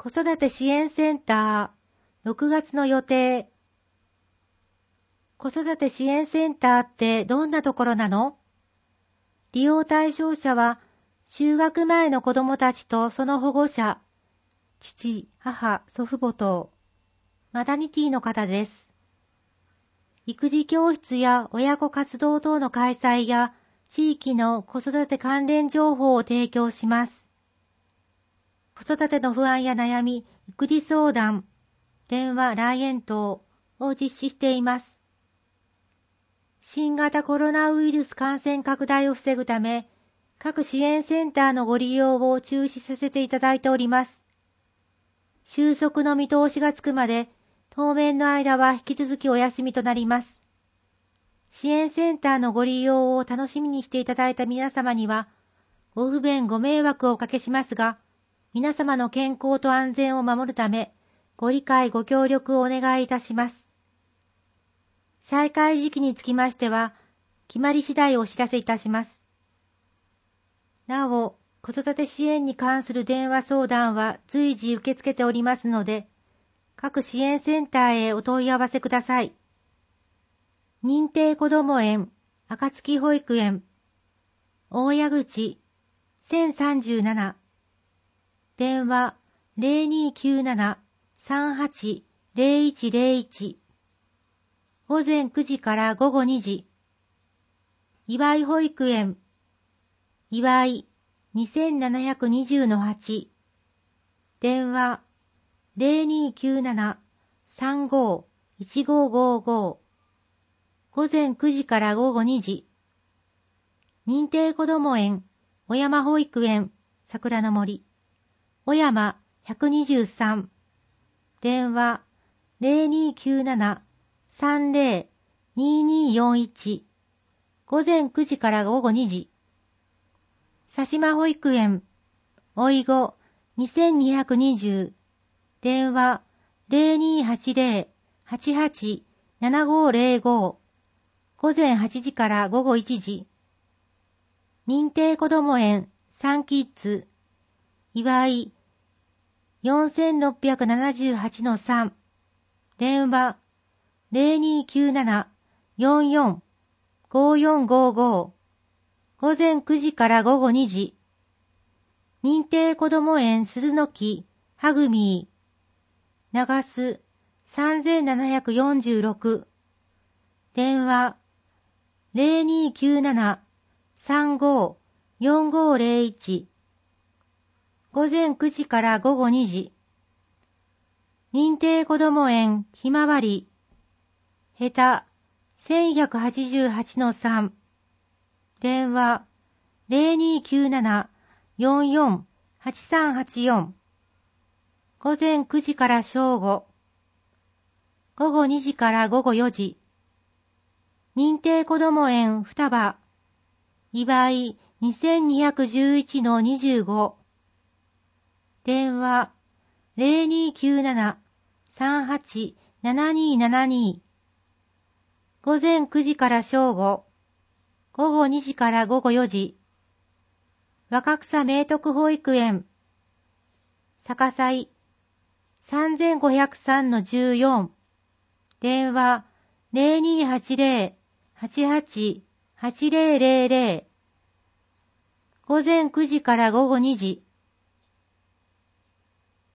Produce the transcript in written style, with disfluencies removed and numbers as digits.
子育て支援センター、6月の予定。子育て支援センターってどんなところなの？利用対象者は、就学前の子供たちとその保護者、父、母、祖父母等、マタニティの方です。育児教室や親子活動等の開催や、地域の子育て関連情報を提供します。子育ての不安や悩み、育児相談、電話、来園等を実施しています。新型コロナウイルス感染拡大を防ぐため、各支援センターのご利用を中止させていただいております。収束の見通しがつくまで、当面の間は引き続きお休みとなります。支援センターのご利用を楽しみにしていただいた皆様には、ご不便ご迷惑をおかけしますが、皆様の健康と安全を守るため、ご理解ご協力をお願いいたします。再開時期につきましては、決まり次第お知らせいたします。なお、子育て支援に関する電話相談は随時受け付けておりますので、各支援センターへお問い合わせください。認定こども園、暁保育園、大谷口、1037、電話0297-380101、午前9時から午後2時、岩井保育園、岩井2720-8、電話0297-351555、午前9時から午後2時、認定こども園、小山保育園、桜の森、小山123、電話0297-302241、午前9時から午後2時、佐島保育園、おいご2220、電話0280-887505、午前8時から午後1時、認定こども園サンキッズ、岩井4678-3、電話0297-445455、午前9時から午後2時、認定こども園鈴の木、はぐみー、長須3746、電話0297-354501、午前9時から午後2時、認定こども園ひまわり、へた1188-3、電話0297-448384、午前9時から正午、午後2時から午後4時、認定こども園双葉、岩井2211-25、電話0297-387272、午前9時から正午、午後2時から午後4時、若草明徳保育園、逆祭3503-14、電話0280-888000、午前9時から午後2時、